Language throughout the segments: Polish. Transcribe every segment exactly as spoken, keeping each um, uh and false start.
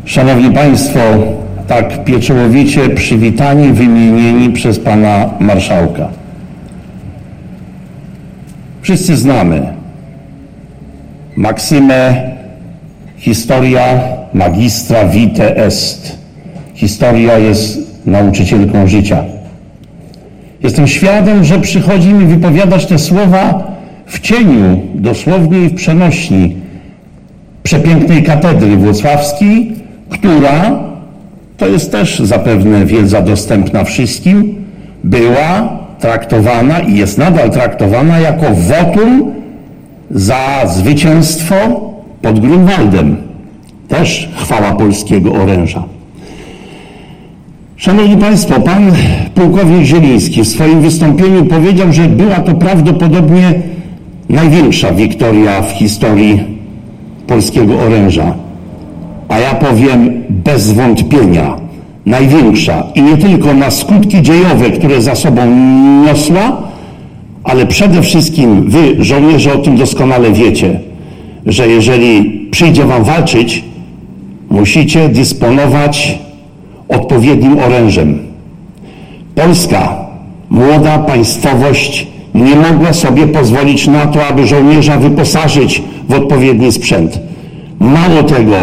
Szanowni Państwo, tak pieczołowicie przywitani, wymienieni przez Pana Marszałka. Wszyscy znamy maksymę historia magistra vitae est. Historia jest nauczycielką życia. Jestem świadom, że przychodzi mi wypowiadać te słowa w cieniu, dosłownie i w przenośni, przepięknej katedry włocławskiej, która, to jest też zapewne wiedza dostępna wszystkim, była traktowana i jest nadal traktowana jako wotum za zwycięstwo pod Grunwaldem. Też chwała polskiego oręża. Szanowni Państwo, pan pułkownik Zieliński w swoim wystąpieniu powiedział, że była to prawdopodobnie największa wiktoria w historii polskiego oręża. A ja powiem bez wątpienia największa i nie tylko na skutki dziejowe, które za sobą niosła, ale przede wszystkim wy, żołnierze, o tym doskonale wiecie, że jeżeli przyjdzie wam walczyć, musicie dysponować odpowiednim orężem. Polska, młoda państwowość, nie mogła sobie pozwolić na to, aby żołnierza wyposażyć w odpowiedni sprzęt. Mało tego,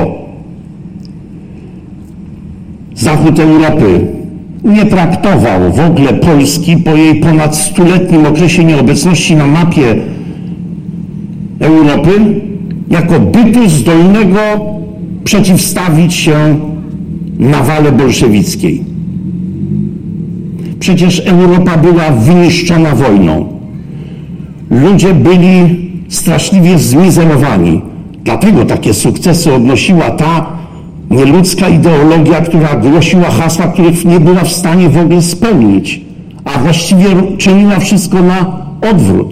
Zachód Europy nie traktował w ogóle Polski po jej ponad stuletnim okresie nieobecności na mapie Europy jako bytu zdolnego przeciwstawić się nawale bolszewickiej. Przecież Europa była wyniszczona wojną. Ludzie byli straszliwie zmizerowani. Dlatego takie sukcesy odnosiła ta nieludzka ideologia, która głosiła hasła, których nie była w stanie w ogóle spełnić, a właściwie czyniła wszystko na odwrót.